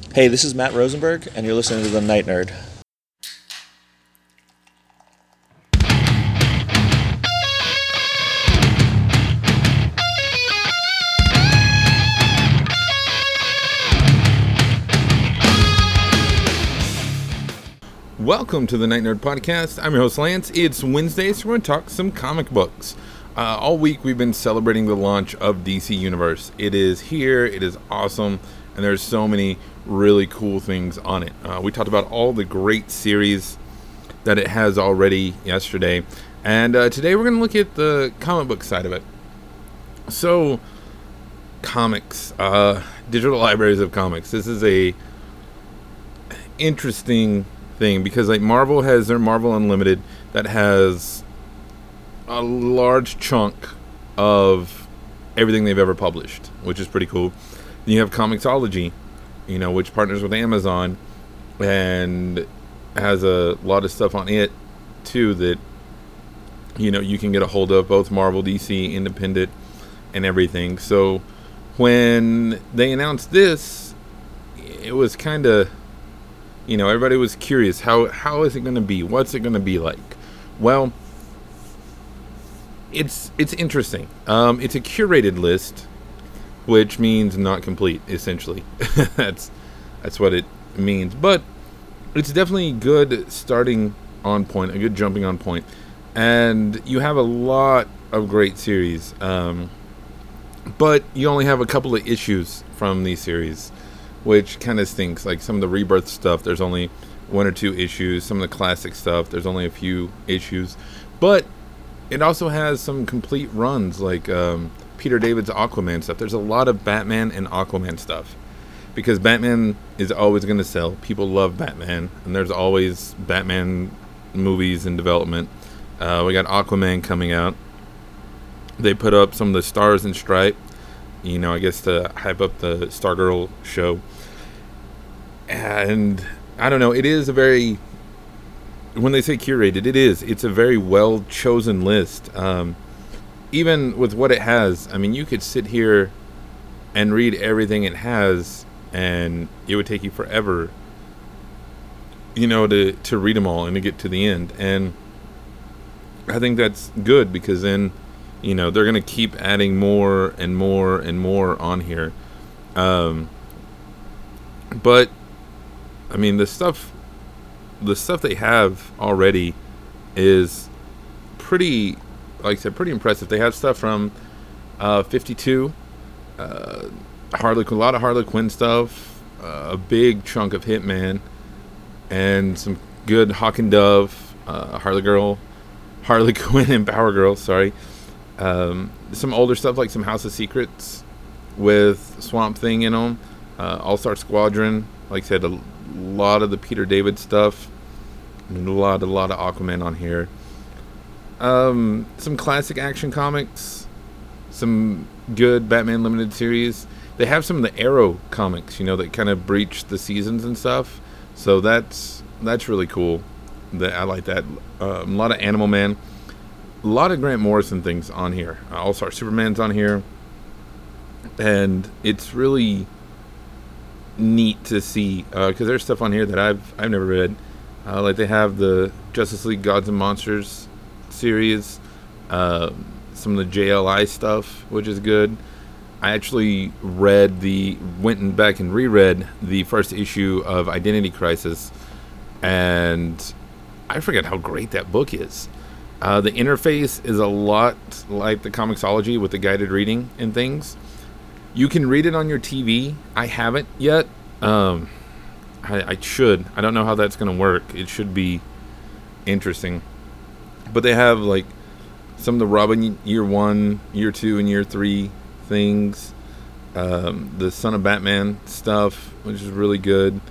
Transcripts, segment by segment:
Hey, this is Matt Rosenberg, and you're listening to The Night Nerd. Welcome to the Night Nerd Podcast. I'm your host, Lance. It's Wednesday, so we're going to talk some comic books. All week we've been celebrating the launch of DC Universe. It is here, it is awesome, and there's so many really cool things on it. We talked about all the great series that it has already yesterday, and today we're going to look at the comic book side of it. So, comics, digital libraries of comics. This is a interesting thing because like Marvel has their Marvel Unlimited that has a large chunk of everything they've ever published, which is pretty cool. Then you have Comixology, which partners with Amazon and has a lot of stuff on it too that you can get a hold of, both Marvel, DC, independent, and everything. So when they announced this, it was kind of everybody was curious, how is it going to be? What's it going to be like? Well, it's interesting. It's a curated list, which means not complete, essentially. That's what it means. But it's definitely good starting on point, a good jumping on point. And you have a lot of great series. But you only have a couple of issues from these series, which kind of stinks. Like some of the Rebirth stuff, there's only one or two issues. Some of the classic stuff, there's only a few issues. But it also has some complete runs, like Peter David's Aquaman stuff. There's a lot of Batman and Aquaman stuff, because Batman is always going to sell. People love Batman, and there's always Batman movies in development. We got Aquaman coming out. They put up some of the Stars and Stripe, I guess to hype up the Stargirl show. And I don't know, it is a very, when they say curated, it's a very well chosen list. Even with what it has, I mean, you could sit here and read everything it has, and it would take you forever, to read them all and to get to the end. And I think that's good, because then they're going to keep adding more and more and more on here. But I mean, the stuff they have already is pretty, like I said, pretty impressive. They have stuff from 52, a lot of Harley Quinn stuff, a big chunk of Hitman, and some good Hawk and Dove, Harley Quinn and Power Girl, sorry. Some older stuff, like some House of Secrets with Swamp Thing in them, All-Star Squadron, like I said, a lot of the Peter David stuff, and a lot of Aquaman on here. Some classic Action Comics, some good Batman limited series. They have some of the Arrow comics, that kind of breach the seasons and stuff, so that's really cool. I like that. A lot of Animal Man. A lot of Grant Morrison things on here. All-Star Superman's on here. And it's really neat to see, because there's stuff on here that I've never read. Like they have the Justice League Gods and Monsters series. Some of the JLI stuff, which is good. I actually went back and reread the first issue of Identity Crisis. And I forget how great that book is. The interface is a lot like the Comixology with the guided reading and things. You can read it on your TV. I haven't yet. I should. I don't know how that's going to work. It should be interesting. But they have like some of the Robin Year 1, Year 2, and Year 3 things. The Son of Batman stuff, which is really good.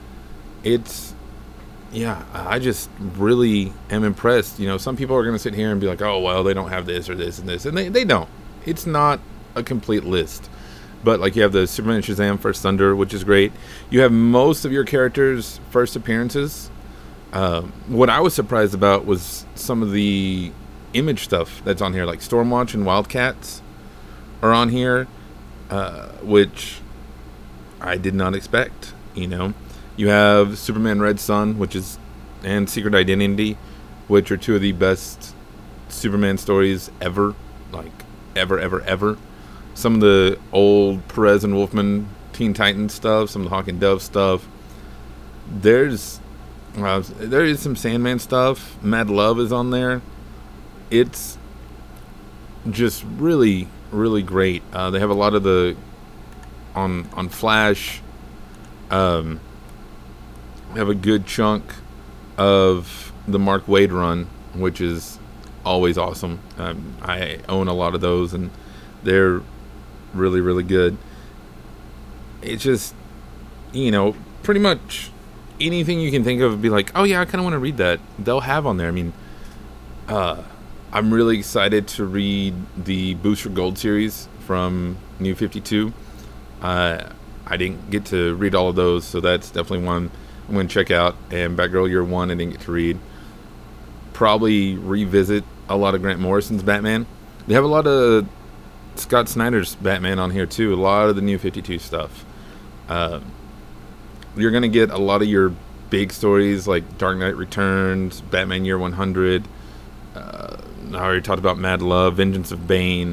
I just really am impressed. Some people are going to sit here and be like, oh, well, they don't have this or this and this. And they don't. It's not a complete list. But, like, you have the Superman and Shazam First Thunder, which is great. You have most of your characters' first appearances. What I was surprised about was some of the Image stuff that's on here. Like, Stormwatch and Wildcats are on here, which I did not expect. You have Superman Red Sun, and Secret Identity, which are two of the best Superman stories ever, like ever. Some of the old Perez and Wolfman Teen Titans stuff, some of the Hawk and Dove stuff. There is some Sandman stuff. Mad Love is on there. It's just really, really great. They have a lot of the on Flash. Have a good chunk of the Mark Waid run, which is always awesome. I own a lot of those, and they're really, really good. It's just, pretty much anything you can think of would be like, oh yeah, I kind of want to read that. They'll have on there. I mean, I'm really excited to read the Booster Gold series from New 52. I didn't get to read all of those, so that's definitely one I'm going to check out. And Batgirl Year One, I didn't get to read. Probably revisit a lot of Grant Morrison's Batman. They have a lot of Scott Snyder's Batman on here too. A lot of the New 52 stuff. You're going to get a lot of your big stories like Dark Knight Returns, Batman Year 100. I already talked about Mad Love, Vengeance of Bane.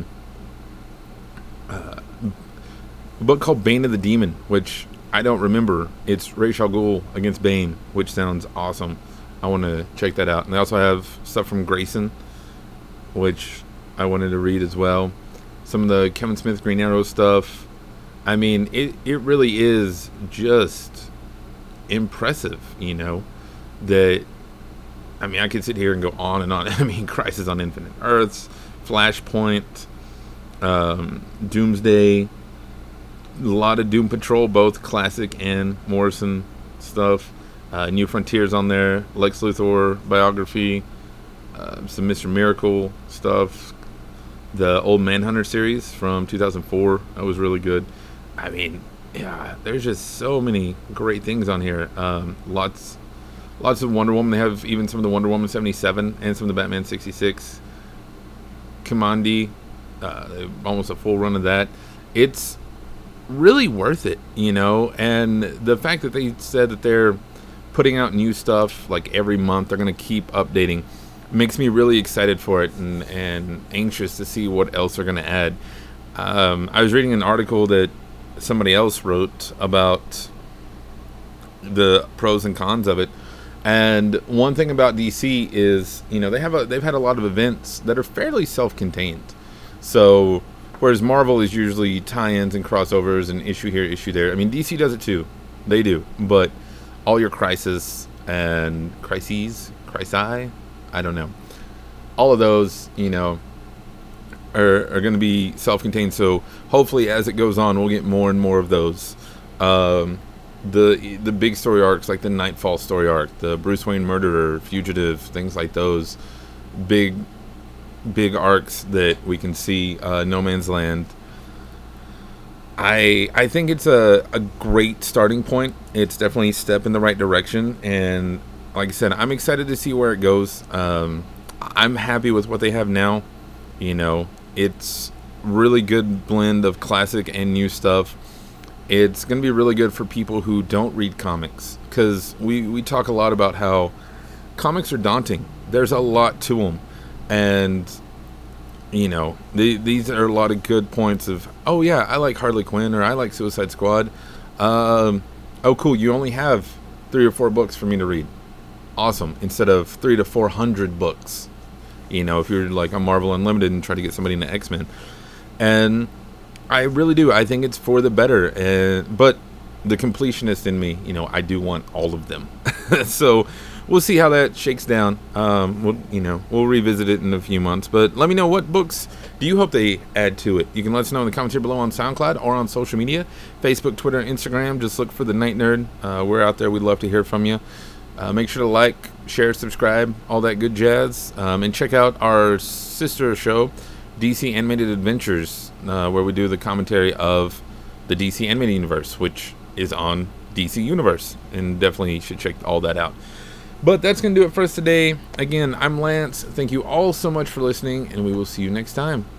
A book called Bane of the Demon, which I don't remember. It's Ra's al Ghul against Bane, which sounds awesome. I want to check that out. And they also have stuff from Grayson, which I wanted to read as well. Some of the Kevin Smith Green Arrow stuff. I mean, it really is just impressive, that, I mean, I could sit here and go on and on. I mean, Crisis on Infinite Earths, Flashpoint, Doomsday, a lot of Doom Patrol, both classic and Morrison stuff. New Frontiers on there, Lex Luthor biography, some Mr. Miracle stuff. The old Manhunter series from 2004, that was really good. I mean, yeah, there's just so many great things on here. Lots of Wonder Woman. They have even some of the Wonder Woman 77 and some of the Batman 66. Kamandi, almost a full run of that. It's really worth it, and the fact that they said that they're putting out new stuff like every month, they're going to keep updating, makes me really excited for it and anxious to see what else they're going to add. I was reading an article that somebody else wrote about the pros and cons of it, and one thing about DC is, they've had a lot of events that are fairly self-contained. So whereas Marvel is usually tie-ins and crossovers and issue here, issue there. I mean, DC does it too. They do. But all your crises, I don't know. All of those, are going to be self-contained. So hopefully as it goes on, we'll get more and more of those. The big story arcs, like the Nightfall story arc, the Bruce Wayne Murderer, Fugitive, things like those. Big arcs that we can see. No Man's Land. I think it's a great starting point. It's definitely a step in the right direction, and like I said, I'm excited to see where it goes. I'm happy with what they have now. It's really good blend of classic and new stuff. It's going to be really good for people who don't read comics, because we talk a lot about how comics are daunting. There's a lot to them. And, these are a lot of good points of, oh yeah, I like Harley Quinn, or I like Suicide Squad. Oh cool, you only have 3 or 4 books for me to read. Awesome. Instead of 300 to 400 books. If you're like a Marvel Unlimited and try to get somebody into X-Men. And I really do. I think it's for the better. But the completionist in me, I do want all of them. So we'll see how that shakes down. We'll revisit it in a few months. But let me know, what books do you hope they add to it? You can let us know in the comments here below on SoundCloud or on social media, Facebook, Twitter, Instagram. Just look for The Night Nerd. We're out there. We'd love to hear from you. Make sure to like, share, subscribe, all that good jazz. And check out our sister show, DC Animated Adventures, where we do the commentary of the DC Animated Universe, which is on DC Universe. And definitely should check all that out. But that's going to do it for us today. Again, I'm Lance. Thank you all so much for listening, and we will see you next time.